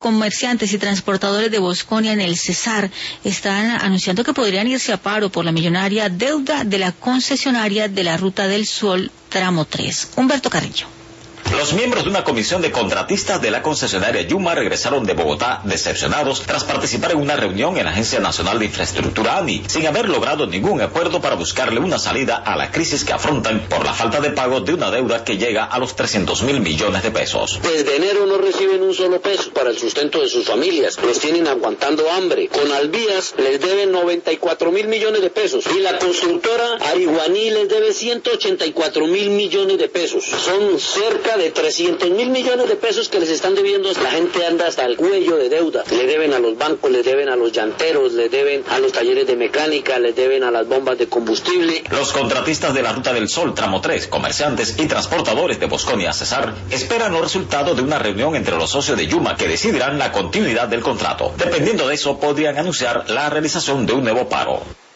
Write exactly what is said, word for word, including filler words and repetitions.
comerciantes y transportadores de Bosconia en el Cesar están anunciando que podrían irse a paro por la millonaria deuda de la concesionaria de la Ruta del Sol Tramo tres. Humberto Carrillo. Los miembros de una comisión de contratistas de la concesionaria Yuma regresaron de Bogotá decepcionados tras participar en una reunión en la Agencia Nacional de Infraestructura A N I, sin haber logrado ningún acuerdo para buscarle una salida a la crisis que afrontan por la falta de pago de una deuda que llega a los trescientos mil millones de pesos. Desde enero no reciben un solo peso para el sustento de sus familias, los tienen aguantando hambre. Con Alvías les deben noventa y cuatro mil millones de pesos y la constructora Ariguaní les debe ciento ochenta y cuatro mil millones de pesos. Son cerca de trescientos mil millones de pesos que les están debiendo. La gente anda hasta el cuello de deuda. Le deben a los bancos, le deben a los llanteros, le deben a los talleres de mecánica, le deben a las bombas de combustible. Los contratistas de la Ruta del Sol Tramo tres, comerciantes y transportadores de Bosconia Cesar, esperan los resultados de una reunión entre los socios de Yuma que decidirán la continuidad del contrato. Dependiendo de eso, podrían anunciar la realización de un nuevo paro.